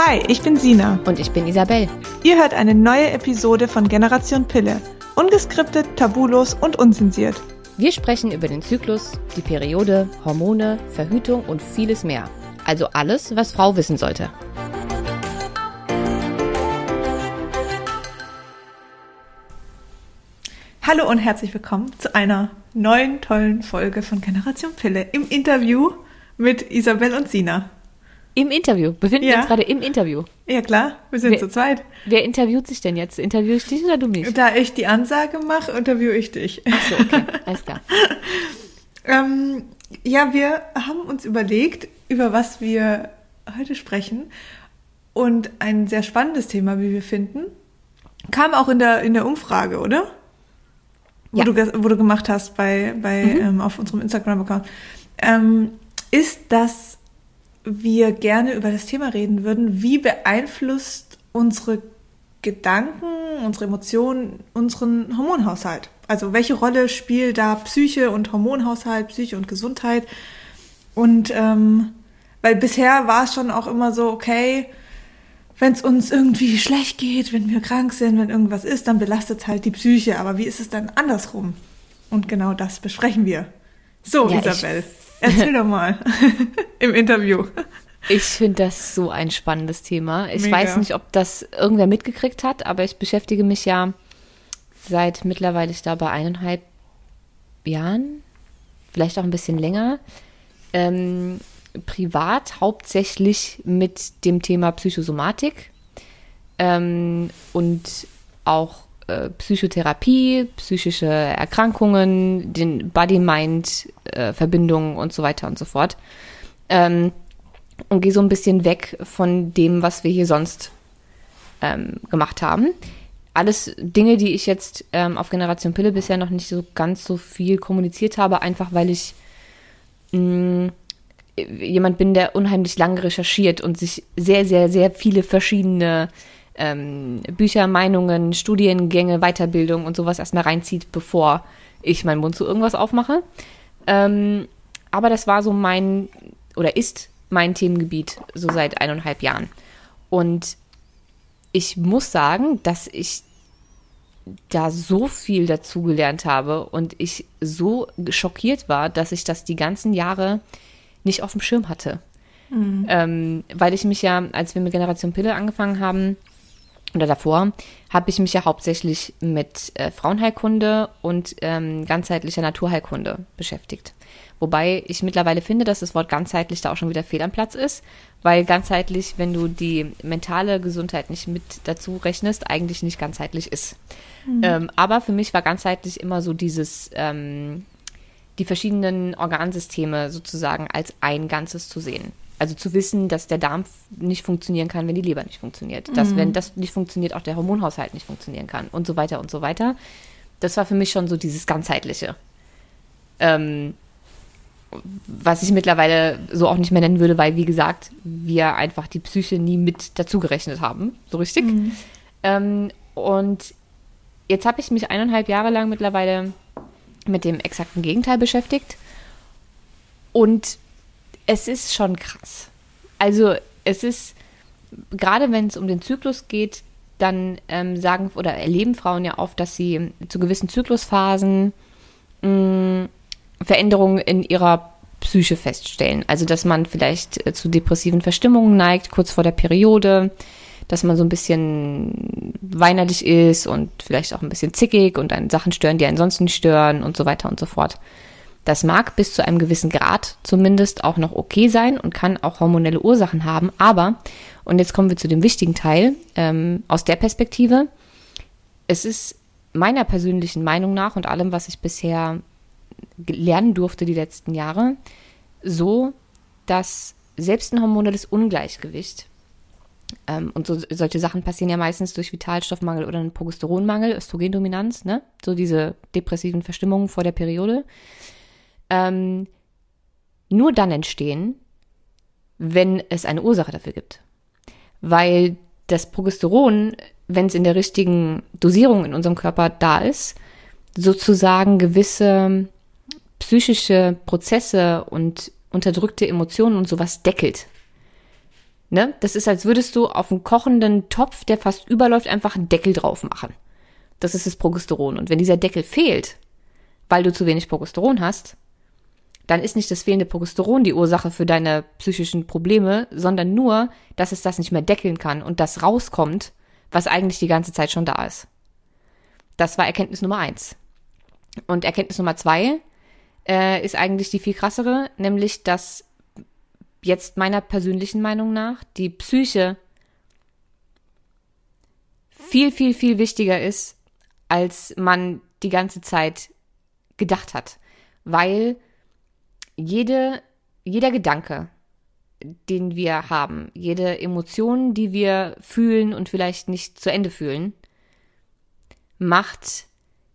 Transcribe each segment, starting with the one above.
Hi, ich bin Sina. Und ich bin Isabel. Ihr hört eine neue Episode von Generation Pille. Ungeskriptet, tabulos und unzensiert. Wir sprechen über den Zyklus, die Periode, Hormone, Verhütung und vieles mehr. Also alles, was Frau wissen sollte. Hallo und herzlich willkommen zu einer neuen, tollen Folge von Generation Pille im Interview mit Isabel und Sina. Im Interview? Befinden wir uns gerade im Interview? Ja klar, wir sind zu zweit. Wer interviewt sich denn jetzt? Interviewe ich dich oder du mich? Da ich die Ansage mache, interviewe ich dich. Ach so, okay, alles klar. Ja, wir haben uns überlegt, über was wir heute sprechen. Und ein sehr spannendes Thema, wie wir finden, kam auch in der Umfrage, oder? Ja. Wo du gemacht hast auf unserem Instagram-Account. Ist, dass wir gerne über das Thema reden würden, wie beeinflusst unsere Gedanken, unsere Emotionen, unseren Hormonhaushalt? Also welche Rolle spielt da Psyche und Hormonhaushalt, Psyche und Gesundheit? Und weil bisher war es schon auch immer so, okay, wenn es uns irgendwie schlecht geht, wenn wir krank sind, wenn irgendwas ist, dann belastet es halt die Psyche. Aber wie ist es dann andersrum? Und genau das besprechen wir. So, ja, Isabel, erzähl doch mal im Interview. Ich finde das so ein spannendes Thema. Ich weiß nicht, ob das irgendwer mitgekriegt hat, aber ich beschäftige mich ja seit mittlerweile, ich glaube, 1,5 Jahren, vielleicht auch ein bisschen länger, privat hauptsächlich mit dem Thema Psychosomatik und auch Psychotherapie, psychische Erkrankungen, den Body-Mind-Verbindungen und so weiter und so fort. Und gehe so ein bisschen weg von dem, was wir hier sonst gemacht haben. Alles Dinge, die ich jetzt auf Generation Pille bisher noch nicht so ganz so viel kommuniziert habe, einfach weil ich jemand bin, der unheimlich lange recherchiert und sich sehr, sehr, sehr viele verschiedene Bücher, Meinungen, Studiengänge, Weiterbildung und sowas erstmal reinzieht, bevor ich meinen Mund zu irgendwas aufmache. Aber das war so ist mein Themengebiet so seit 1,5 Jahren. Und ich muss sagen, dass ich da so viel dazugelernt habe und ich so schockiert war, dass ich das die ganzen Jahre nicht auf dem Schirm hatte. Weil ich mich ja, als wir mit Generation Pille angefangen haben, oder davor, habe ich mich ja hauptsächlich mit Frauenheilkunde und ganzheitlicher Naturheilkunde beschäftigt. Wobei ich mittlerweile finde, dass das Wort ganzheitlich da auch schon wieder fehl am Platz ist, weil ganzheitlich, wenn du die mentale Gesundheit nicht mit dazu rechnest, eigentlich nicht ganzheitlich ist. Aber für mich war ganzheitlich immer so dieses die verschiedenen Organsysteme sozusagen als ein Ganzes zu sehen. Also zu wissen, dass der Darm nicht funktionieren kann, wenn die Leber nicht funktioniert. Dass, wenn das nicht funktioniert, auch der Hormonhaushalt nicht funktionieren kann und so weiter und so weiter. Das war für mich schon so dieses Ganzheitliche. Was ich mittlerweile so auch nicht mehr nennen würde, weil, wie gesagt, wir einfach die Psyche nie mit dazu gerechnet haben. So richtig. Und jetzt habe ich mich 1,5 Jahre lang mittlerweile mit dem exakten Gegenteil beschäftigt. Und es ist schon krass. Also es ist, gerade wenn es um den Zyklus geht, dann sagen oder erleben Frauen ja oft, dass sie zu gewissen Zyklusphasen Veränderungen in ihrer Psyche feststellen. Also dass man vielleicht zu depressiven Verstimmungen neigt, kurz vor der Periode, dass man so ein bisschen weinerlich ist und vielleicht auch ein bisschen zickig und einen Sachen stören, die einen sonst nicht stören und so weiter und so fort. Das mag bis zu einem gewissen Grad zumindest auch noch okay sein und kann auch hormonelle Ursachen haben, aber, und jetzt kommen wir zu dem wichtigen Teil, aus der Perspektive, es ist meiner persönlichen Meinung nach und allem, was ich bisher lernen durfte die letzten Jahre, so, dass selbst ein hormonelles Ungleichgewicht, und solche Sachen passieren ja meistens durch Vitalstoffmangel oder einen Progesteronmangel, Östrogendominanz, ne? So diese depressiven Verstimmungen vor der Periode, nur dann entstehen, wenn es eine Ursache dafür gibt. Weil das Progesteron, wenn es in der richtigen Dosierung in unserem Körper da ist, sozusagen gewisse psychische Prozesse und unterdrückte Emotionen und sowas deckelt. Ne? Das ist, als würdest du auf einen kochenden Topf, der fast überläuft, einfach einen Deckel drauf machen. Das ist das Progesteron. Und wenn dieser Deckel fehlt, weil du zu wenig Progesteron hast, dann ist nicht das fehlende Progesteron die Ursache für deine psychischen Probleme, sondern nur, dass es das nicht mehr deckeln kann und das rauskommt, was eigentlich die ganze Zeit schon da ist. Das war Erkenntnis Nummer 1. Und Erkenntnis Nummer 2 ist eigentlich die viel krassere, nämlich, dass jetzt meiner persönlichen Meinung nach die Psyche viel, viel, viel wichtiger ist, als man die ganze Zeit gedacht hat. Weil jeder Gedanke, den wir haben, jede Emotion, die wir fühlen und vielleicht nicht zu Ende fühlen, macht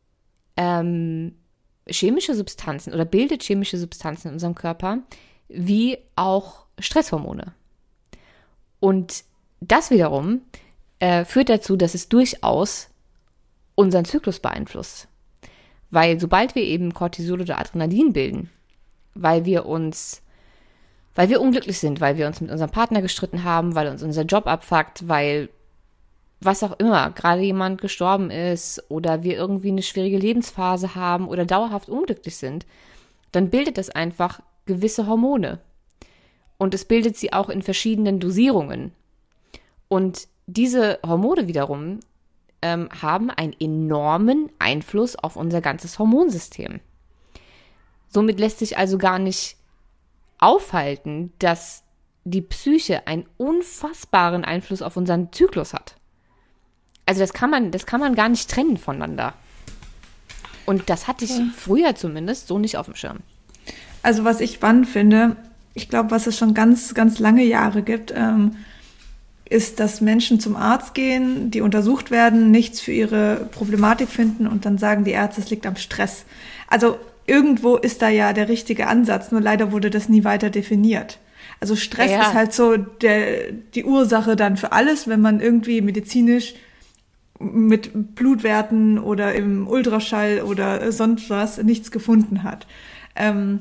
chemische Substanzen oder bildet chemische Substanzen in unserem Körper, wie auch Stresshormone. Und das wiederum führt dazu, dass es durchaus unseren Zyklus beeinflusst. Weil sobald wir eben Cortisol oder Adrenalin bilden, weil wir unglücklich sind, weil wir uns mit unserem Partner gestritten haben, weil uns unser Job abfuckt, weil was auch immer, gerade jemand gestorben ist oder wir irgendwie eine schwierige Lebensphase haben oder dauerhaft unglücklich sind, dann bildet das einfach gewisse Hormone. Und es bildet sie auch in verschiedenen Dosierungen. Und diese Hormone wiederum haben einen enormen Einfluss auf unser ganzes Hormonsystem. Somit lässt sich also gar nicht aufhalten, dass die Psyche einen unfassbaren Einfluss auf unseren Zyklus hat. Also das kann man gar nicht trennen voneinander. Und das hatte ich früher zumindest so nicht auf dem Schirm. Also was ich spannend finde, ich glaube, was es schon ganz, ganz lange Jahre gibt, ist, dass Menschen zum Arzt gehen, die untersucht werden, nichts für ihre Problematik finden und dann sagen die Ärzte, es liegt am Stress. Also irgendwo ist da ja der richtige Ansatz, nur leider wurde das nie weiter definiert. Also Stress ist halt so die Ursache dann für alles, wenn man irgendwie medizinisch mit Blutwerten oder im Ultraschall oder sonst was nichts gefunden hat. An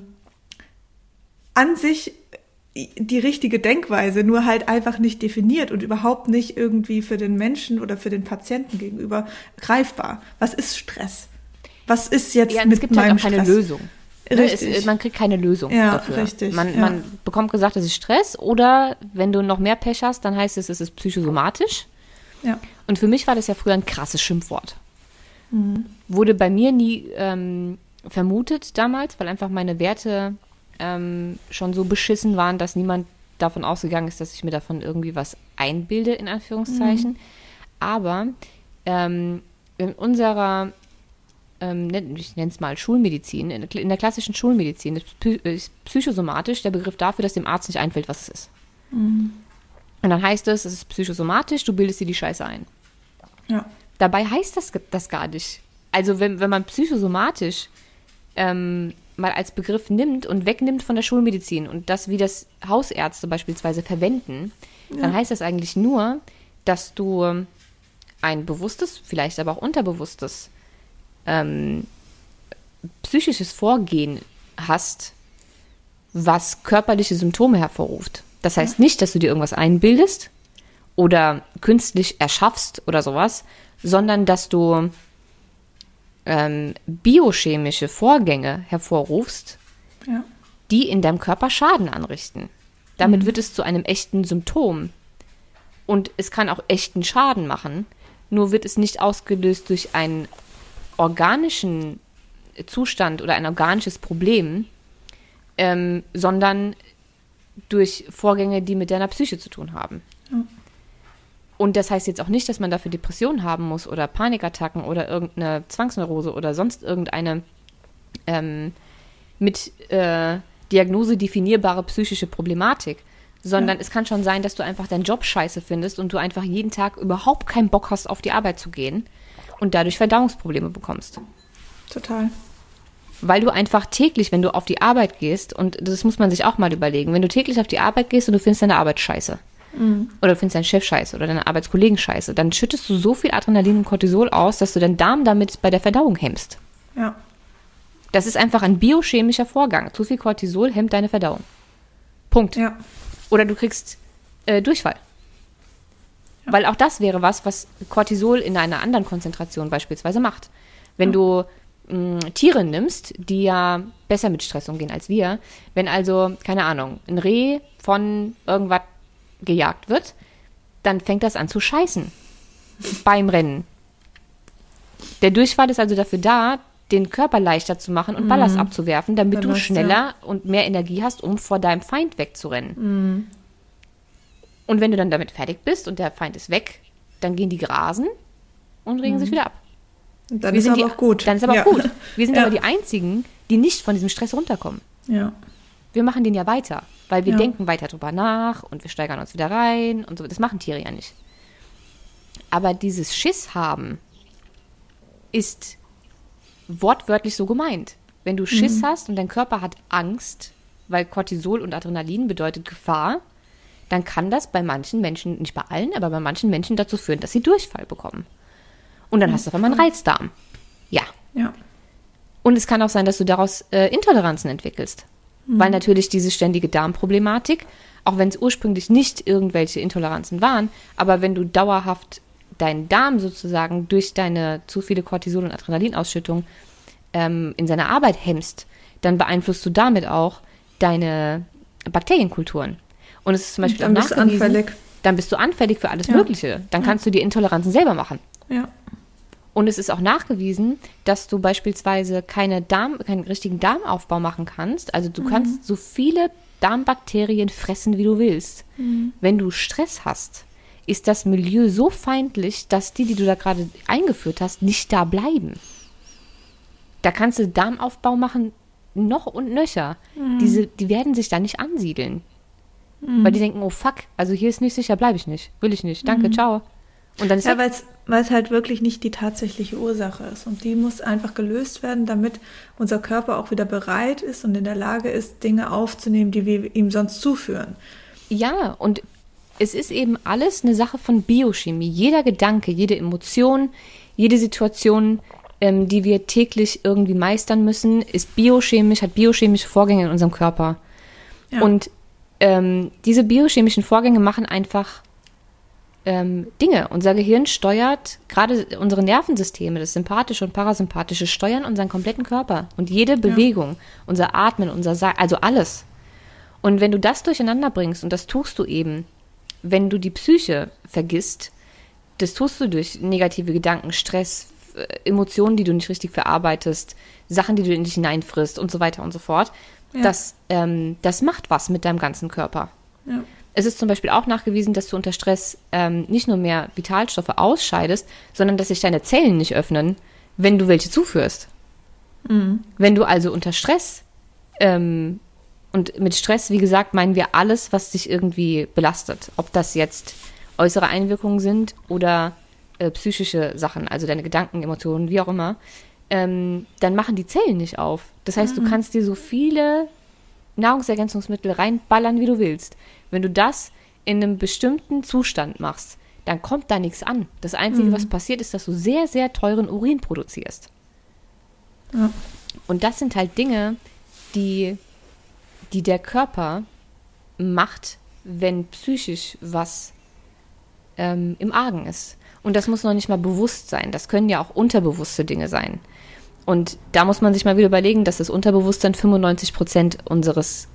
sich die richtige Denkweise, nur halt einfach nicht definiert und überhaupt nicht irgendwie für den Menschen oder für den Patienten gegenüber greifbar. Was ist Stress? Was ist jetzt mit meinem Stress? Es gibt halt auch keine Lösung. Richtig. Man kriegt keine Lösung dafür. Richtig. Man bekommt gesagt, es ist Stress oder wenn du noch mehr Pech hast, dann heißt es ist psychosomatisch. Ja. Und für mich war das ja früher ein krasses Schimpfwort. Wurde bei mir nie vermutet damals, weil einfach meine Werte schon so beschissen waren, dass niemand davon ausgegangen ist, dass ich mir davon irgendwie was einbilde, in Anführungszeichen. Aber in unserer, ich nenne es mal Schulmedizin, in der klassischen Schulmedizin ist psychosomatisch der Begriff dafür, dass dem Arzt nicht einfällt, was es ist. Und dann heißt es ist psychosomatisch, du bildest dir die Scheiße ein. Ja. Dabei heißt das gar nicht. Also wenn man psychosomatisch mal als Begriff nimmt und wegnimmt von der Schulmedizin und das, wie das Hausärzte beispielsweise verwenden, dann heißt das eigentlich nur, dass du ein bewusstes, vielleicht aber auch unterbewusstes psychisches Vorgehen hast, was körperliche Symptome hervorruft. Das heißt nicht, dass du dir irgendwas einbildest oder künstlich erschaffst oder sowas, sondern dass du biochemische Vorgänge hervorrufst, die in deinem Körper Schaden anrichten. Damit wird es zu einem echten Symptom. Und es kann auch echten Schaden machen, nur wird es nicht ausgelöst durch einen organischen Zustand oder ein organisches Problem, sondern durch Vorgänge, die mit deiner Psyche zu tun haben. Ja. Und das heißt jetzt auch nicht, dass man dafür Depressionen haben muss oder Panikattacken oder irgendeine Zwangsneurose oder sonst irgendeine mit Diagnose definierbare psychische Problematik, sondern es kann schon sein, dass du einfach deinen Job scheiße findest und du einfach jeden Tag überhaupt keinen Bock hast, auf die Arbeit zu gehen und dadurch Verdauungsprobleme bekommst. Total. Weil du einfach täglich, wenn du auf die Arbeit gehst, und das muss man sich auch mal überlegen, wenn du täglich auf die Arbeit gehst und du findest deine Arbeit scheiße, oder du findest deinen Chef scheiße oder deine Arbeitskollegen scheiße, dann schüttest du so viel Adrenalin und Cortisol aus, dass du deinen Darm damit bei der Verdauung hemmst. Ja. Das ist einfach ein biochemischer Vorgang. Zu viel Cortisol hemmt deine Verdauung. Punkt. Ja. Oder du kriegst Durchfall. Ja. Weil auch das wäre was Cortisol in einer anderen Konzentration beispielsweise macht. Wenn du Tiere nimmst, die ja besser mit Stress umgehen als wir, wenn also, keine Ahnung, ein Reh von irgendwas gejagt wird, dann fängt das an zu scheißen beim Rennen. Der Durchfall ist also dafür da, den Körper leichter zu machen und Ballast abzuwerfen, damit du schneller und mehr Energie hast, um vor deinem Feind wegzurennen. Und wenn du dann damit fertig bist und der Feind ist weg, dann gehen die grasen und regen sich wieder ab. Dann ist aber auch gut. Dann ist aber auch gut. Wir sind aber die Einzigen, die nicht von diesem Stress runterkommen. Ja. Wir machen den ja weiter, weil wir denken weiter drüber nach und wir steigern uns wieder rein und so. Das machen Tiere ja nicht. Aber dieses Schiss haben ist wortwörtlich so gemeint. Wenn du Schiss hast und dein Körper hat Angst, weil Cortisol und Adrenalin bedeutet Gefahr, dann kann das bei manchen Menschen, nicht bei allen, aber bei manchen Menschen dazu führen, dass sie Durchfall bekommen. Und dann hast du auf einmal einen Reizdarm. Ja. Und es kann auch sein, dass du daraus Intoleranzen entwickelst. Weil natürlich diese ständige Darmproblematik, auch wenn es ursprünglich nicht irgendwelche Intoleranzen waren, aber wenn du dauerhaft deinen Darm sozusagen durch deine zu viele Cortisol- und Adrenalinausschüttung in seiner Arbeit hemmst, dann beeinflusst du damit auch deine Bakterienkulturen. Und es ist zum Beispiel auch nachgewiesen, dann bist du anfällig für alles Mögliche. Dann kannst du die Intoleranzen selber machen. Ja. Und es ist auch nachgewiesen, dass du beispielsweise keinen richtigen Darmaufbau machen kannst. Also du kannst so viele Darmbakterien fressen, wie du willst. Wenn du Stress hast, ist das Milieu so feindlich, dass die du da gerade eingeführt hast, nicht da bleiben. Da kannst du Darmaufbau machen, noch und nöcher. Die werden sich da nicht ansiedeln. Weil die denken, oh fuck, also hier ist nicht sicher, bleibe ich nicht, will ich nicht, danke, ciao. Und dann ist weil es halt wirklich nicht die tatsächliche Ursache ist. Und die muss einfach gelöst werden, damit unser Körper auch wieder bereit ist und in der Lage ist, Dinge aufzunehmen, die wir ihm sonst zuführen. Ja, und es ist eben alles eine Sache von Biochemie. Jeder Gedanke, jede Emotion, jede Situation, die wir täglich irgendwie meistern müssen, ist biochemisch, hat biochemische Vorgänge in unserem Körper. Ja. Und diese biochemischen Vorgänge machen einfach Dinge. Unser Gehirn steuert, gerade unsere Nervensysteme, das Sympathische und Parasympathische, steuern unseren kompletten Körper. Und jede Bewegung, unser Atmen, also alles. Und wenn du das durcheinander bringst, und das tust du eben, wenn du die Psyche vergisst, das tust du durch negative Gedanken, Stress, Emotionen, die du nicht richtig verarbeitest, Sachen, die du in dich hineinfrisst und so weiter und so fort, das macht was mit deinem ganzen Körper. Ja. Es ist zum Beispiel auch nachgewiesen, dass du unter Stress nicht nur mehr Vitalstoffe ausscheidest, sondern dass sich deine Zellen nicht öffnen, wenn du welche zuführst. Wenn du also unter Stress, und mit Stress, wie gesagt, meinen wir alles, was dich irgendwie belastet. Ob das jetzt äußere Einwirkungen sind oder psychische Sachen, also deine Gedanken, Emotionen, wie auch immer, dann machen die Zellen nicht auf. Das heißt, du kannst dir so viele Nahrungsergänzungsmittel reinballern, wie du willst. Wenn du das in einem bestimmten Zustand machst, dann kommt da nichts an. Das Einzige, was passiert, ist, dass du sehr, sehr teuren Urin produzierst. Ja. Und das sind halt Dinge, die der Körper macht, wenn psychisch was im Argen ist. Und das muss noch nicht mal bewusst sein. Das können ja auch unterbewusste Dinge sein. Und da muss man sich mal wieder überlegen, dass das Unterbewusstsein 95% unseres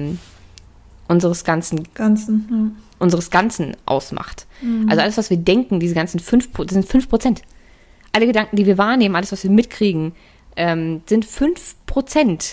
Ganzen ausmacht. Also alles, was wir denken, diese ganzen 5%, das sind 5%. Alle Gedanken, die wir wahrnehmen, alles, was wir mitkriegen, sind 5%.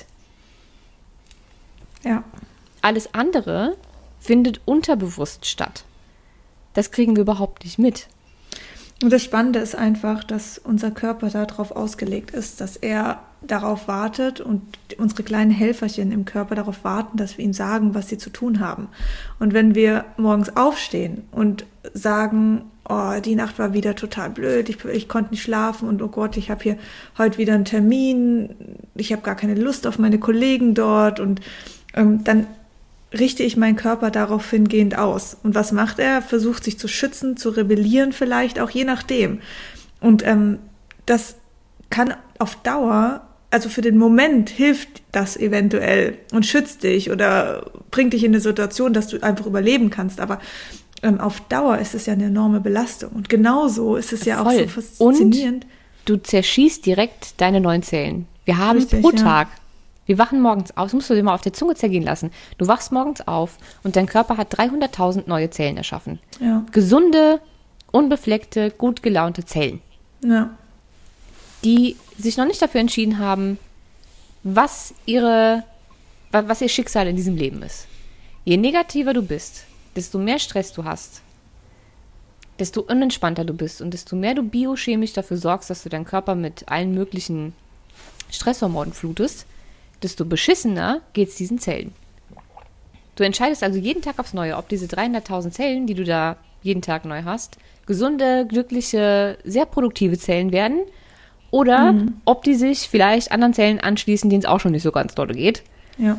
Ja. Alles andere findet unterbewusst statt. Das kriegen wir überhaupt nicht mit. Und das Spannende ist einfach, dass unser Körper darauf ausgelegt ist, dass er darauf wartet und unsere kleinen Helferchen im Körper darauf warten, dass wir ihm sagen, was sie zu tun haben. Und wenn wir morgens aufstehen und sagen, oh, die Nacht war wieder total blöd, ich konnte nicht schlafen und oh Gott, ich habe hier heute wieder einen Termin, ich habe gar keine Lust auf meine Kollegen dort und dann richte ich meinen Körper darauf hingehend aus. Und was macht er? Versucht sich zu schützen, zu rebellieren vielleicht, auch je nachdem. Und das kann auf Dauer also für den Moment hilft das eventuell und schützt dich oder bringt dich in eine Situation, dass du einfach überleben kannst. Aber auf Dauer ist es ja eine enorme Belastung. Und genauso ist es ja auch so faszinierend. Und du zerschießt direkt deine neuen Zellen. Wir haben Richtig, pro ja. Tag, wir wachen morgens auf, das musst du dir mal auf der Zunge zergehen lassen. Du wachst morgens auf und dein Körper hat 300.000 neue Zellen erschaffen. Ja. Gesunde, unbefleckte, gut gelaunte Zellen, Ja. die sich noch nicht dafür entschieden haben, was ihr Schicksal in diesem Leben ist. Je negativer du bist, desto mehr Stress du hast, desto unentspannter du bist und desto mehr du biochemisch dafür sorgst, dass du deinen Körper mit allen möglichen Stresshormonen flutest, desto beschissener geht es diesen Zellen. Du entscheidest also jeden Tag aufs Neue, ob diese 300.000 Zellen, die du da jeden Tag neu hast, gesunde, glückliche, sehr produktive Zellen werden oder ob die sich vielleicht anderen Zellen anschließen, denen es auch schon nicht so ganz doll geht. Ja.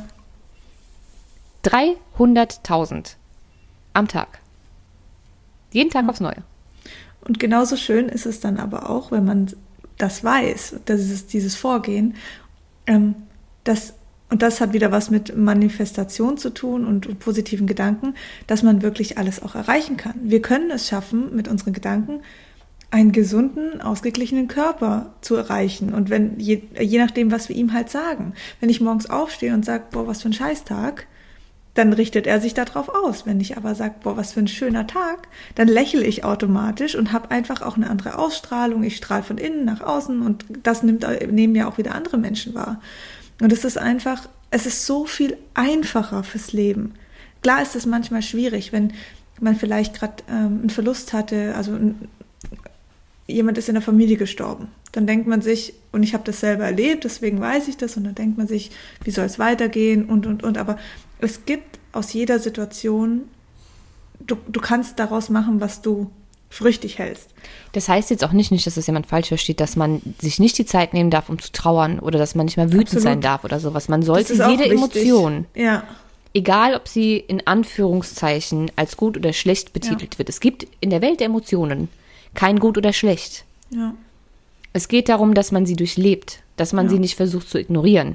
300.000 am Tag. Jeden Tag aufs Neue. Und genauso schön ist es dann aber auch, wenn man das weiß, das ist dieses Vorgehen, und das hat wieder was mit Manifestation zu tun und positiven Gedanken, dass man wirklich alles auch erreichen kann. Wir können es schaffen, mit unseren Gedanken einen gesunden, ausgeglichenen Körper zu erreichen. Und wenn je nachdem, was wir ihm halt sagen. Wenn ich morgens aufstehe und sage, boah, was für ein Scheißtag, dann richtet er sich darauf aus. Wenn ich aber sage, boah, was für ein schöner Tag, dann lächle ich automatisch und habe einfach auch eine andere Ausstrahlung. Ich strahle von innen nach außen und das nehmen ja auch wieder andere Menschen wahr. Und es ist so viel einfacher fürs Leben. Klar ist es manchmal schwierig, wenn man vielleicht gerade einen Verlust hatte, also jemand ist in der Familie gestorben. Dann denkt man sich, und ich habe das selber erlebt, deswegen weiß ich das, und dann denkt man sich, wie soll es weitergehen und. Aber es gibt aus jeder Situation, du kannst daraus machen, was du für richtig hältst. Das heißt jetzt auch nicht, dass das jemand falsch versteht, dass man sich nicht die Zeit nehmen darf, um zu trauern oder dass man nicht mehr wütend sein darf oder sowas. Man sollte jede Emotion, egal ob sie in Anführungszeichen als gut oder schlecht betitelt wird. Es gibt in der Welt der Emotionen kein gut oder schlecht. Ja. Es geht darum, dass man sie durchlebt, dass man sie nicht versucht zu ignorieren.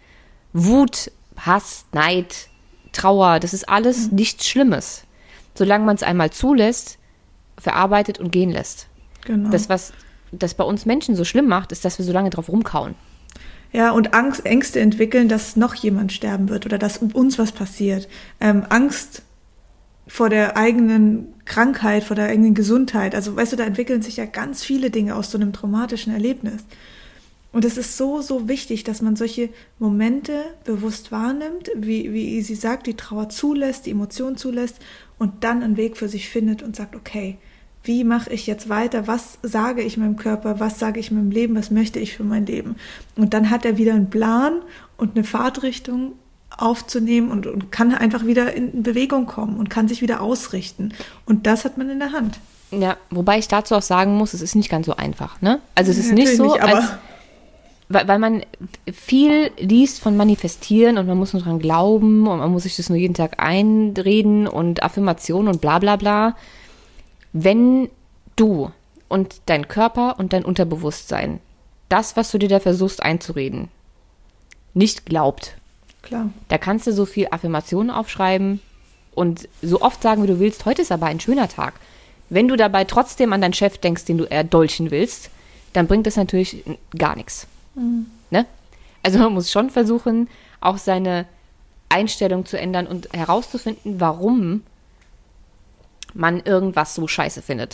Wut, Hass, Neid, Trauer, das ist alles nichts Schlimmes. Solange man es einmal zulässt, verarbeitet und gehen lässt. Genau. Das, was das bei uns Menschen so schlimm macht, ist, dass wir so lange drauf rumkauen. Ja, und Ängste entwickeln, dass noch jemand sterben wird oder dass uns was passiert. Angst vor der eigenen Krankheit, vor der eigenen Gesundheit. Also, weißt du, da entwickeln sich ja ganz viele Dinge aus so einem traumatischen Erlebnis. Und es ist so, so wichtig, dass man solche Momente bewusst wahrnimmt, wie sie sagt, die Trauer zulässt, die Emotion zulässt und dann einen Weg für sich findet und sagt, okay, wie mache ich jetzt weiter? Was sage ich meinem Körper? Was sage ich meinem Leben? Was möchte ich für mein Leben? Und dann hat er wieder einen Plan und eine Fahrtrichtung aufzunehmen und kann einfach wieder in Bewegung kommen und kann sich wieder ausrichten. Und das hat man in der Hand. Ja, wobei ich dazu auch sagen muss, es ist nicht ganz so einfach, ne? Also es ist nicht so, weil man viel liest von Manifestieren und man muss nur dran glauben und man muss sich das nur jeden Tag einreden und Affirmationen und bla bla bla. Wenn du und dein Körper und dein Unterbewusstsein das, was du dir da versuchst einzureden, nicht glaubt, klar, da kannst du so viel Affirmationen aufschreiben und so oft sagen, wie du willst, heute ist aber ein schöner Tag. Wenn du dabei trotzdem an deinen Chef denkst, den du erdolchen willst, dann bringt das natürlich gar nichts. Ne? Also man muss schon versuchen, auch seine Einstellung zu ändern und herauszufinden, warum man irgendwas so scheiße findet.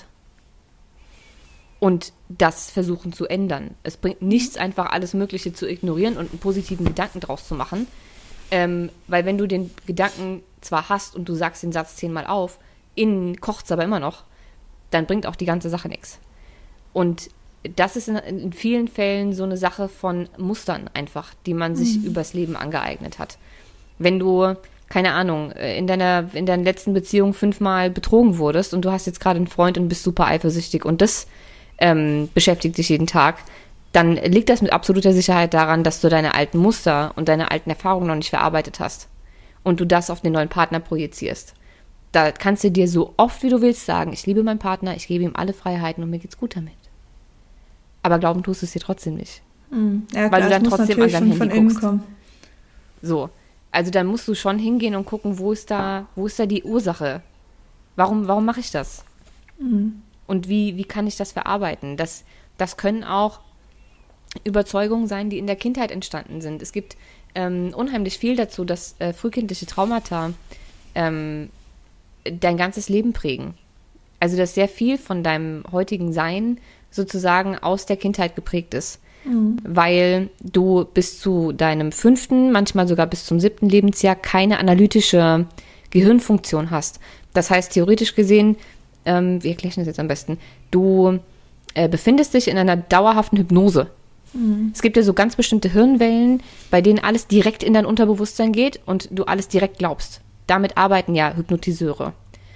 Und das versuchen zu ändern. Es bringt nichts, einfach alles Mögliche zu ignorieren und einen positiven Gedanken draus zu machen. Weil wenn du den Gedanken zwar hast und du sagst den Satz 10-mal auf, innen kocht es aber immer noch, dann bringt auch die ganze Sache nichts. Und das ist in vielen Fällen so eine Sache von Mustern einfach, die man sich übers Leben angeeignet hat. Wenn du, keine Ahnung, in deiner letzten Beziehung 5-mal betrogen wurdest und du hast jetzt gerade einen Freund und bist super eifersüchtig und das beschäftigt dich jeden Tag, dann liegt das mit absoluter Sicherheit daran, dass du deine alten Muster und deine alten Erfahrungen noch nicht verarbeitet hast und du das auf den neuen Partner projizierst. Da kannst du dir so oft wie du willst sagen, ich liebe meinen Partner, ich gebe ihm alle Freiheiten und mir geht's gut damit. Aber glauben tust du es dir trotzdem nicht. Ja, weil klar, du dann es muss trotzdem an natürlich dein schon von Handy innen guckst. kommen. So. Also dann musst du schon hingehen und gucken, wo ist da die Ursache? Warum mache ich das? Und wie kann ich das verarbeiten? Das können auch Überzeugungen sein, die in der Kindheit entstanden sind. Es gibt unheimlich viel dazu, dass frühkindliche Traumata dein ganzes Leben prägen. Also dass sehr viel von deinem heutigen Sein sozusagen aus der Kindheit geprägt ist. Weil du bis zu deinem 5., manchmal sogar bis zum 7. Lebensjahr keine analytische Gehirnfunktion hast. Das heißt, theoretisch gesehen, wie erkläre ich das jetzt am besten? Du befindest dich in einer dauerhaften Hypnose. Es gibt ja so ganz bestimmte Hirnwellen, bei denen alles direkt in dein Unterbewusstsein geht und du alles direkt glaubst. Damit arbeiten ja Hypnotiseure.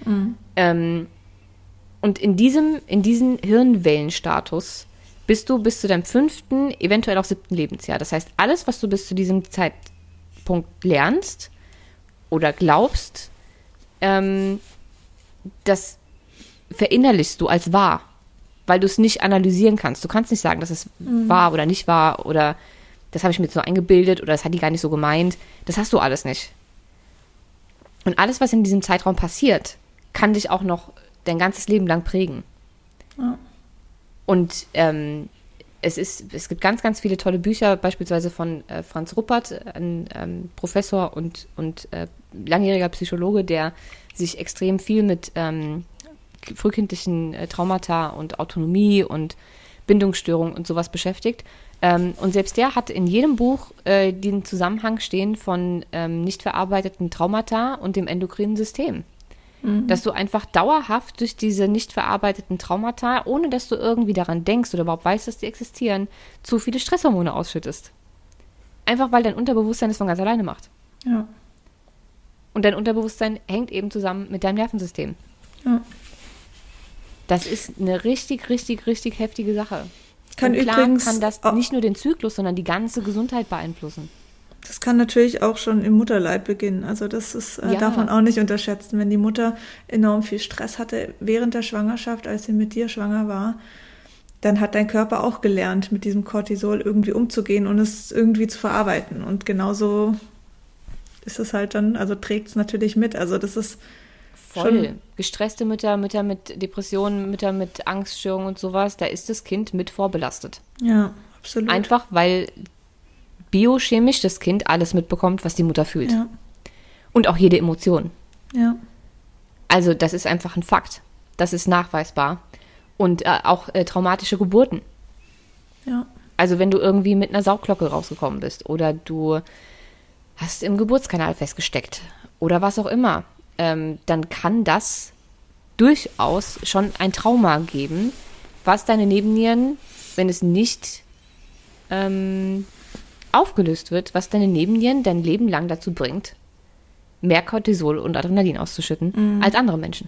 Und in diesen Hirnwellenstatus bist du bis zu deinem 5., eventuell auch 7. Lebensjahr. Das heißt, alles, was du bis zu diesem Zeitpunkt lernst oder glaubst, das verinnerlichst du als wahr, weil du es nicht analysieren kannst. Du kannst nicht sagen, dass es wahr oder nicht wahr oder das habe ich mir jetzt nur eingebildet oder das hat die gar nicht so gemeint. Das hast du alles nicht. Und alles, was in diesem Zeitraum passiert, kann dich auch noch dein ganzes Leben lang prägen. Ja. Und es gibt ganz, ganz viele tolle Bücher, beispielsweise von Franz Ruppert, ein Professor und langjähriger Psychologe, der sich extrem viel mit frühkindlichen Traumata und Autonomie und Bindungsstörung und sowas beschäftigt. Und selbst der hat in jedem Buch den Zusammenhang stehen von nicht verarbeiteten Traumata und dem endokrinen System. Dass du einfach dauerhaft durch diese nicht verarbeiteten Traumata, ohne dass du irgendwie daran denkst oder überhaupt weißt, dass die existieren, zu viele Stresshormone ausschüttest. Einfach weil dein Unterbewusstsein das von ganz alleine macht. Ja. Und dein Unterbewusstsein hängt eben zusammen mit deinem Nervensystem. Ja. Das ist eine richtig, richtig, richtig heftige Sache. Kann das nicht nur den Zyklus, sondern die ganze Gesundheit beeinflussen. Das kann natürlich auch schon im Mutterleib beginnen. Also das darf man auch nicht unterschätzen. Wenn die Mutter enorm viel Stress hatte während der Schwangerschaft, als sie mit dir schwanger war, dann hat dein Körper auch gelernt, mit diesem Cortisol irgendwie umzugehen und es irgendwie zu verarbeiten. Und genauso ist es halt dann, also trägt es natürlich mit. Also das ist voll. Gestresste Mütter mit Depressionen, Mütter mit Angststörungen und sowas, da ist das Kind mit vorbelastet. Ja, absolut. Einfach, weil biochemisch das Kind alles mitbekommt, was die Mutter fühlt. Ja. Und auch jede Emotion. Ja. Also das ist einfach ein Fakt. Das ist nachweisbar. Und auch traumatische Geburten. Ja. Also wenn du irgendwie mit einer Sauglocke rausgekommen bist oder du hast im Geburtskanal festgesteckt oder was auch immer, dann kann das durchaus schon ein Trauma geben, was deine Nebennieren, wenn es nicht aufgelöst wird, was deine Nebennieren dein Leben lang dazu bringt, mehr Cortisol und Adrenalin auszuschütten als andere Menschen.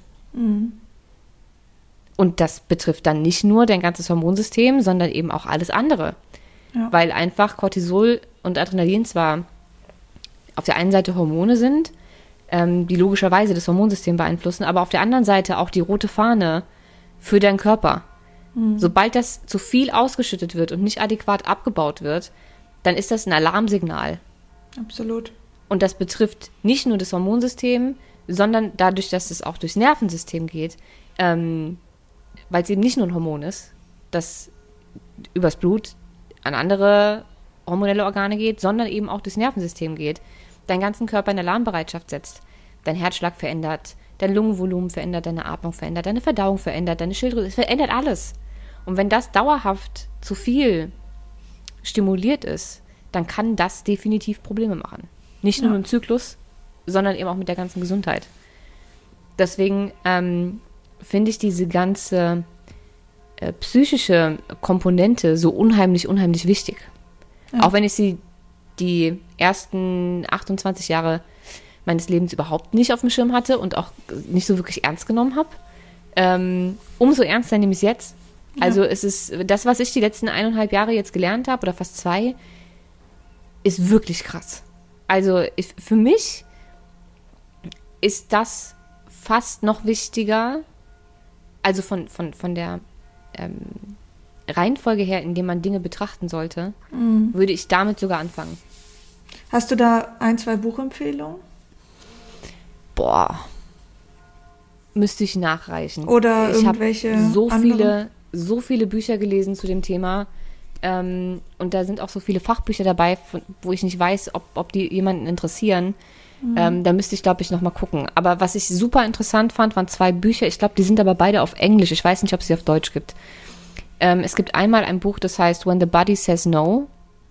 Und das betrifft dann nicht nur dein ganzes Hormonsystem, sondern eben auch alles andere. Ja. Weil einfach Cortisol und Adrenalin zwar auf der einen Seite Hormone sind, die logischerweise das Hormonsystem beeinflussen, aber auf der anderen Seite auch die rote Fahne für deinen Körper. Sobald das zu viel ausgeschüttet wird und nicht adäquat abgebaut wird, dann ist das ein Alarmsignal. Absolut. Und das betrifft nicht nur das Hormonsystem, sondern dadurch, dass es auch durchs Nervensystem geht, weil es eben nicht nur ein Hormon ist, das übers Blut an andere hormonelle Organe geht, sondern eben auch durchs Nervensystem geht, deinen ganzen Körper in Alarmbereitschaft setzt, dein Herzschlag verändert, dein Lungenvolumen verändert, deine Atmung verändert, deine Verdauung verändert, deine Schilddrüse, es verändert alles. Und wenn das dauerhaft zu viel stimuliert ist, dann kann das definitiv Probleme machen. Nicht nur im Zyklus, sondern eben auch mit der ganzen Gesundheit. Deswegen finde ich diese ganze psychische Komponente so unheimlich, unheimlich wichtig. Ja. Auch wenn ich sie die ersten 28 Jahre meines Lebens überhaupt nicht auf dem Schirm hatte und auch nicht so wirklich ernst genommen habe. Umso ernster nehme ich es jetzt. Ja. Also es ist das, was ich die letzten 1,5 Jahre jetzt gelernt habe, oder fast 2, ist wirklich krass. Also für mich ist das fast noch wichtiger, also von der Reihenfolge her, in der man Dinge betrachten sollte, würde ich damit sogar anfangen. Hast du da 1, 2 Buchempfehlungen? Boah. Müsste ich nachreichen. Oder ich irgendwelche habe so viele Bücher gelesen zu dem Thema. Und da sind auch so viele Fachbücher dabei, wo ich nicht weiß, ob die jemanden interessieren. Da müsste ich, glaube ich, noch mal gucken. Aber was ich super interessant fand, waren 2 Bücher. Ich glaube, die sind aber beide auf Englisch. Ich weiß nicht, ob es sie auf Deutsch gibt. Es gibt einmal ein Buch, das heißt When the Body Says No.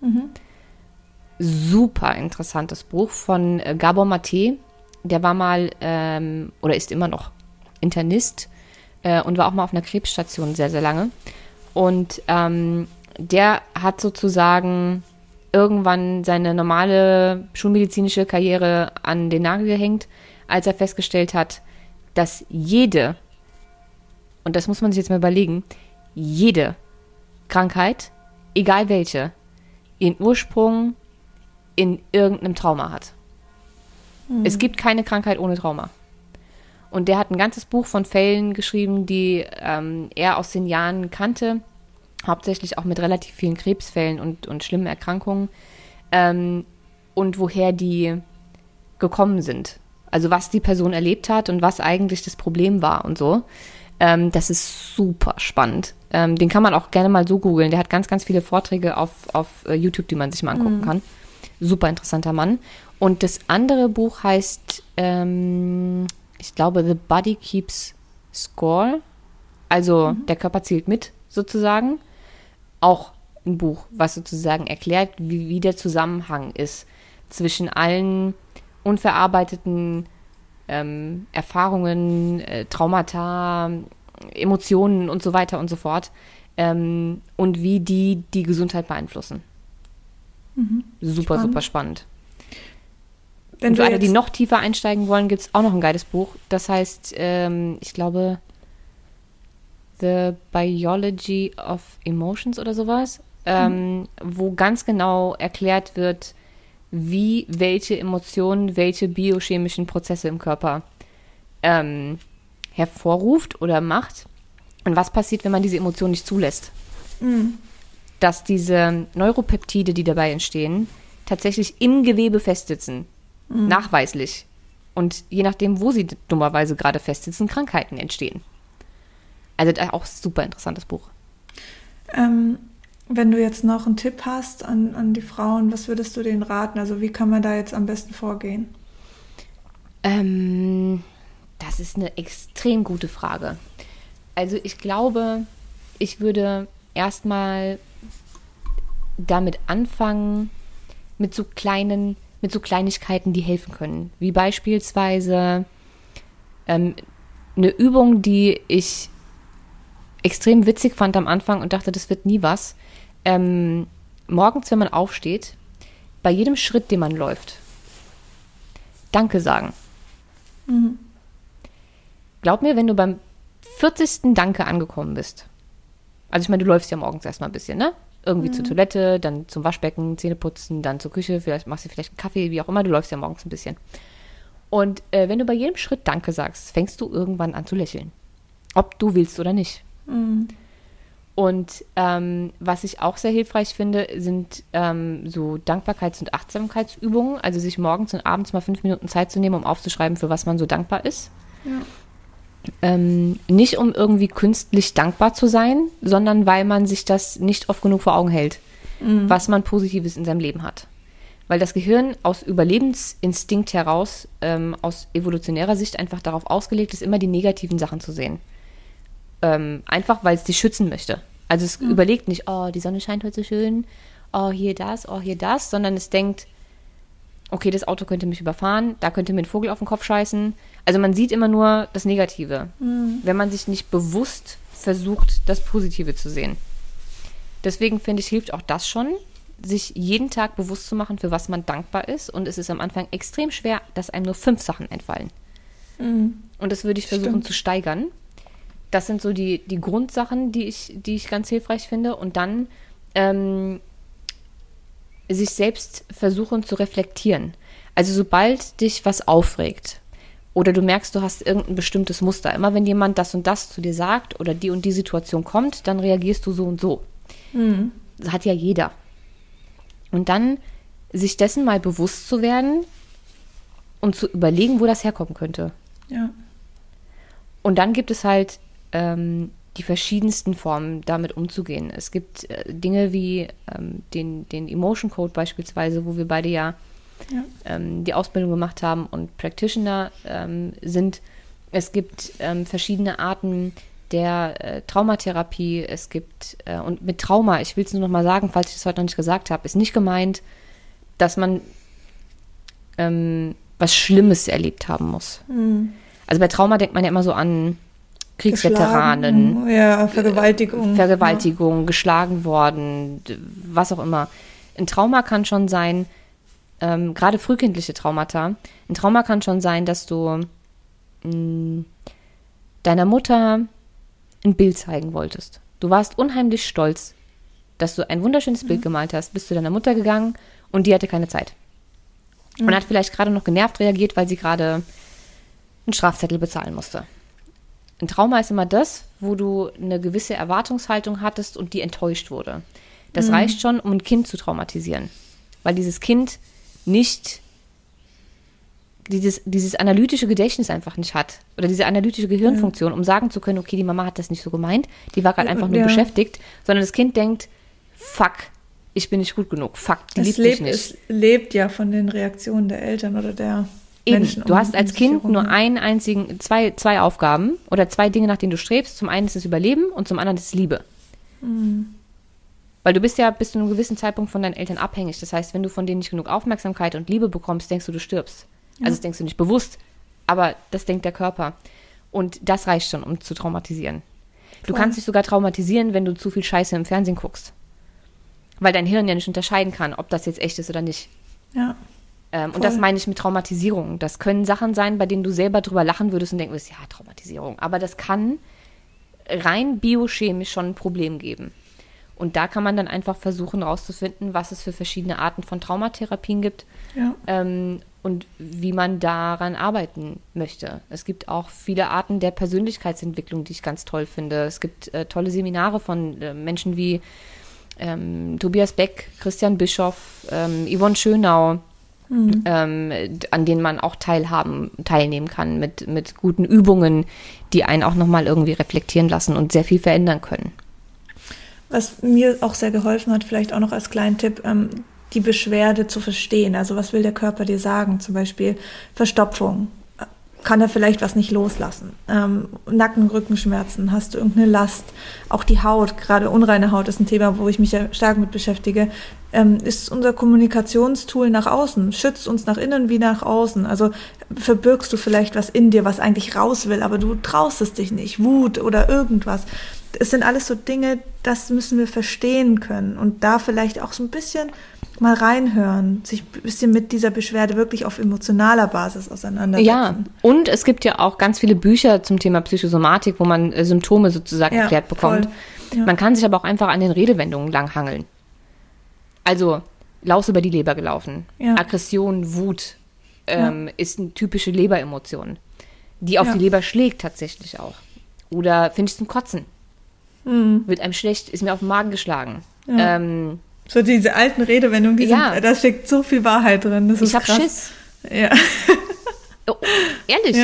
Super interessantes Buch von Gabor Maté. Der war mal, oder ist immer noch Internist und war auch mal auf einer Krebsstation sehr, sehr lange. Und der hat sozusagen irgendwann seine normale schulmedizinische Karriere an den Nagel gehängt, als er festgestellt hat, dass jede, und das muss man sich jetzt mal überlegen, jede Krankheit, egal welche, ihren Ursprung in irgendeinem Trauma hat. Es gibt keine Krankheit ohne Trauma. Und der hat ein ganzes Buch von Fällen geschrieben, die er aus den Jahren kannte, hauptsächlich auch mit relativ vielen Krebsfällen und schlimmen Erkrankungen, und woher die gekommen sind. Also was die Person erlebt hat und was eigentlich das Problem war und so. Das ist super spannend. Den kann man auch gerne mal so googeln. Der hat ganz, ganz viele Vorträge auf YouTube, die man sich mal angucken kann. Super interessanter Mann. Und das andere Buch heißt, ich glaube, The Body Keeps Score. Also der Körper zählt mit, sozusagen. Auch ein Buch, was sozusagen erklärt, wie der Zusammenhang ist zwischen allen unverarbeiteten Erfahrungen, Traumata, Emotionen und so weiter und so fort, und wie die Gesundheit beeinflussen. Super, spannend. Super spannend. Und für alle, die noch tiefer einsteigen wollen, gibt es auch noch ein geiles Buch. Das heißt, ich glaube, The Biology of Emotions oder sowas, wo ganz genau erklärt wird, wie welche Emotionen, welche biochemischen Prozesse im Körper hervorruft oder macht und was passiert, wenn man diese Emotion nicht zulässt. Dass diese Neuropeptide, die dabei entstehen, tatsächlich im Gewebe festsitzen. Nachweislich. Und je nachdem, wo sie dummerweise gerade festsitzen, Krankheiten entstehen. Also auch super interessantes Buch. Wenn du jetzt noch einen Tipp hast an die Frauen, was würdest du denen raten? Also wie kann man da jetzt am besten vorgehen? Das ist eine extrem gute Frage. Also ich glaube, ich würde erstmal damit anfangen, mit so Kleinigkeiten, die helfen können. Wie beispielsweise eine Übung, die ich extrem witzig fand am Anfang und dachte, das wird nie was. Morgens, wenn man aufsteht, bei jedem Schritt, den man läuft, Danke sagen. Glaub mir, wenn du beim 40. Danke angekommen bist, also ich meine, du läufst ja morgens erstmal ein bisschen, ne? Irgendwie zur Toilette, dann zum Waschbecken, Zähne putzen, dann zur Küche, vielleicht machst du vielleicht einen Kaffee, wie auch immer, du läufst ja morgens ein bisschen. Und wenn du bei jedem Schritt Danke sagst, fängst du irgendwann an zu lächeln. Ob du willst oder nicht. Und was ich auch sehr hilfreich finde, sind so Dankbarkeits- und Achtsamkeitsübungen, also sich morgens und abends mal 5 Minuten Zeit zu nehmen, um aufzuschreiben, für was man so dankbar ist. Nicht um irgendwie künstlich dankbar zu sein, sondern weil man sich das nicht oft genug vor Augen hält, was man Positives in seinem Leben hat. Weil das Gehirn aus Überlebensinstinkt heraus, aus evolutionärer Sicht einfach darauf ausgelegt ist, immer die negativen Sachen zu sehen. Einfach, weil es dich schützen möchte. Also es überlegt nicht, oh, die Sonne scheint heute so schön, oh, hier das, sondern es denkt, okay, das Auto könnte mich überfahren, da könnte mir ein Vogel auf den Kopf scheißen. Also man sieht immer nur das Negative, wenn man sich nicht bewusst versucht, das Positive zu sehen. Deswegen finde ich, hilft auch das schon, sich jeden Tag bewusst zu machen, für was man dankbar ist. Und es ist am Anfang extrem schwer, dass einem nur 5 Sachen entfallen. Und das würde ich versuchen zu steigern. Das sind so die Grundsachen, die ich ganz hilfreich finde. Und dann sich selbst versuchen zu reflektieren. Also sobald dich was aufregt Oder du merkst, du hast irgendein bestimmtes Muster. Immer wenn jemand das und das zu dir sagt oder die und die Situation kommt, dann reagierst du so und so. Das hat ja jeder. Und dann sich dessen mal bewusst zu werden und zu überlegen, wo das herkommen könnte. Ja. Und dann gibt es halt die verschiedensten Formen, damit umzugehen. Es gibt Dinge wie den Emotion Code beispielsweise, wo wir beide ja die Ausbildung gemacht haben und Practitioner sind. Es gibt verschiedene Arten der Traumatherapie. Es gibt, und mit Trauma, ich will es nur noch mal sagen, falls ich das heute noch nicht gesagt habe, ist nicht gemeint, dass man was Schlimmes erlebt haben muss. Also bei Trauma denkt man ja immer so an Kriegsveteranen. Ja, Vergewaltigung. Geschlagen worden, was auch immer. Ein Trauma kann schon sein, gerade frühkindliche Traumata, ein Trauma kann schon sein, dass du deiner Mutter ein Bild zeigen wolltest. Du warst unheimlich stolz, dass du ein wunderschönes Bild gemalt hast, bist zu deiner Mutter gegangen und die hatte keine Zeit. Und hat vielleicht gerade noch genervt reagiert, weil sie gerade einen Strafzettel bezahlen musste. Ein Trauma ist immer das, wo du eine gewisse Erwartungshaltung hattest und die enttäuscht wurde. Das reicht schon, um ein Kind zu traumatisieren. Weil dieses Kind nicht dieses analytische Gedächtnis einfach nicht hat. Oder diese analytische Gehirnfunktion, um sagen zu können, okay, die Mama hat das nicht so gemeint, die war gerade einfach nur beschäftigt. Sondern das Kind denkt, fuck, ich bin nicht gut genug, fuck, die liebt mich nicht. Es lebt ja von den Reaktionen der Eltern oder der Menschen. Du hast als Kind nur zwei Aufgaben oder zwei Dinge, nach denen du strebst. Zum einen ist es Überleben und zum anderen ist es Liebe. Weil du bist ja bis zu einem gewissen Zeitpunkt von deinen Eltern abhängig. Das heißt, wenn du von denen nicht genug Aufmerksamkeit und Liebe bekommst, denkst du stirbst. Also das denkst du nicht bewusst, aber das denkt der Körper. Und das reicht schon, um zu traumatisieren. Du kannst dich sogar traumatisieren, wenn du zu viel Scheiße im Fernsehen guckst. Weil dein Hirn ja nicht unterscheiden kann, ob das jetzt echt ist oder nicht. Ja. Und das meine ich mit Traumatisierung. Das können Sachen sein, bei denen du selber drüber lachen würdest und denken würdest, ja, Traumatisierung. Aber das kann rein biochemisch schon ein Problem geben. Und da kann man dann einfach versuchen rauszufinden, was es für verschiedene Arten von Traumatherapien gibt und wie man daran arbeiten möchte. Es gibt auch viele Arten der Persönlichkeitsentwicklung, die ich ganz toll finde. Es gibt tolle Seminare von Menschen wie Tobias Beck, Christian Bischoff, Yvonne Schönau, an denen man auch teilnehmen kann mit guten Übungen, die einen auch nochmal irgendwie reflektieren lassen und sehr viel verändern können. Was mir auch sehr geholfen hat, vielleicht auch noch als kleinen Tipp, die Beschwerde zu verstehen. Also was will der Körper dir sagen? Zum Beispiel Verstopfung. Kann er vielleicht was nicht loslassen? Nacken, Rückenschmerzen, hast du irgendeine Last? Auch die Haut, gerade unreine Haut ist ein Thema, wo ich mich ja stark mit beschäftige, ist unser Kommunikationstool nach außen, schützt uns nach innen wie nach außen. Also verbirgst du vielleicht was in dir, was eigentlich raus will, aber du traust es dich nicht, Wut oder irgendwas. Es sind alles so Dinge, das müssen wir verstehen können und da vielleicht auch so ein bisschen mal reinhören, sich ein bisschen mit dieser Beschwerde wirklich auf emotionaler Basis auseinandersetzen. Ja, und es gibt ja auch ganz viele Bücher zum Thema Psychosomatik, wo man Symptome sozusagen erklärt bekommt. Ja. Man kann sich aber auch einfach an den Redewendungen langhangeln. Also, Laus über die Leber gelaufen. Ja. Aggression, Wut ist eine typische Leberemotion, die auf die Leber schlägt tatsächlich auch. Oder finde ich zum Kotzen. Wird einem schlecht, ist mir auf den Magen geschlagen. Ja. So diese alten Redewendungen, da steckt so viel Wahrheit drin. Das ist ich hab krass. Schiss. Ja. Oh, ehrlich,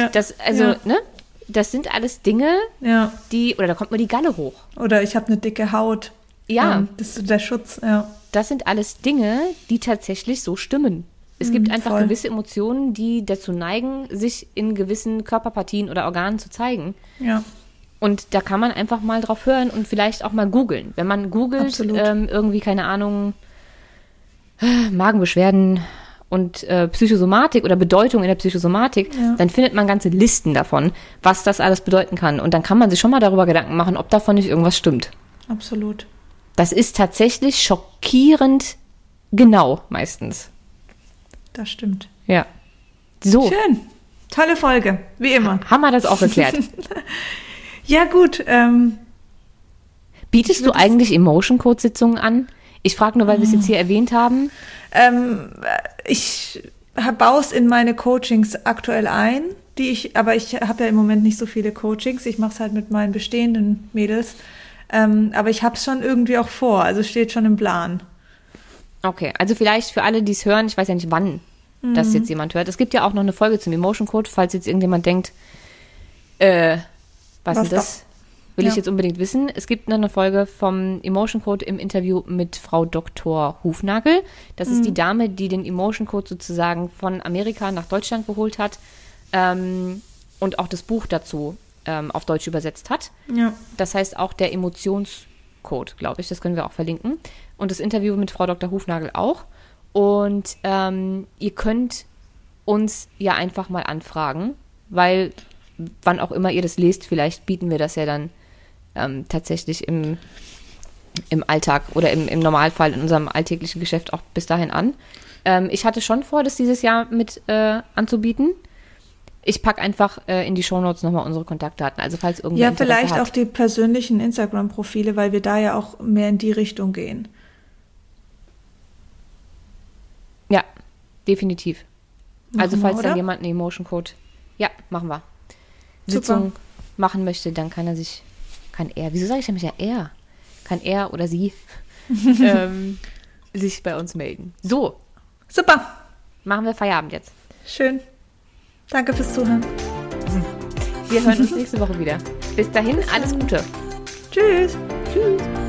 das sind alles Dinge, oder da kommt mir die Galle hoch. Oder ich habe eine dicke Haut. Ja. Das ist der Schutz, ja. Das sind alles Dinge, die tatsächlich so stimmen. Es gibt einfach gewisse Emotionen, die dazu neigen, sich in gewissen Körperpartien oder Organen zu zeigen. Ja. Und da kann man einfach mal drauf hören und vielleicht auch mal googeln. Wenn man googelt, irgendwie, keine Ahnung, Magenbeschwerden und Psychosomatik oder Bedeutung in der Psychosomatik, dann findet man ganze Listen davon, was das alles bedeuten kann. Und dann kann man sich schon mal darüber Gedanken machen, ob davon nicht irgendwas stimmt. Absolut. Das ist tatsächlich schockierend genau meistens. Das stimmt. Ja. So. Schön. Tolle Folge, wie immer. Haben wir das auch geklärt. Ja, gut. Bietest du eigentlich Emotion-Code-Sitzungen an? Ich frage nur, weil wir es jetzt hier erwähnt haben. Ich baue es in meine Coachings aktuell ein, aber ich habe ja im Moment nicht so viele Coachings. Ich mache es halt mit meinen bestehenden Mädels. Aber ich habe es schon irgendwie auch vor, also steht schon im Plan. Okay, also vielleicht für alle, die es hören, ich weiß ja nicht, wann das jetzt jemand hört. Es gibt ja auch noch eine Folge zum Emotion Code, falls jetzt irgendjemand denkt, was ist das? Will ich jetzt unbedingt wissen. Es gibt noch eine Folge vom Emotion Code im Interview mit Frau Dr. Hufnagel. Das ist die Dame, die den Emotion Code sozusagen von Amerika nach Deutschland geholt hat und auch das Buch dazu auf Deutsch übersetzt hat. Ja. Das heißt auch der Emotionscode, glaube ich. Das können wir auch verlinken. Und das Interview mit Frau Dr. Hufnagel auch. Und ihr könnt uns ja einfach mal anfragen, weil wann auch immer ihr das lest, vielleicht bieten wir das ja dann tatsächlich im Alltag oder im Normalfall in unserem alltäglichen Geschäft auch bis dahin an. Ich hatte schon vor, das dieses Jahr mit anzubieten. Ich packe einfach in die Shownotes nochmal unsere Kontaktdaten. Also falls irgendwer Interesse vielleicht hat. auch die persönlichen Instagram-Profile, weil wir da ja auch mehr in die Richtung gehen. Ja, definitiv. Also falls oder? dann jemand einen Emotion Code, ja, machen wir. Super. Sitzung machen möchte, dann kann er, wieso sage ich nämlich ja er? Kann er oder sie sich bei uns melden. So. Super. Machen wir Feierabend jetzt. Schön. Danke fürs Zuhören. Wir hören uns nächste Woche wieder. Bis dahin, alles Gute. Tschüss. Tschüss.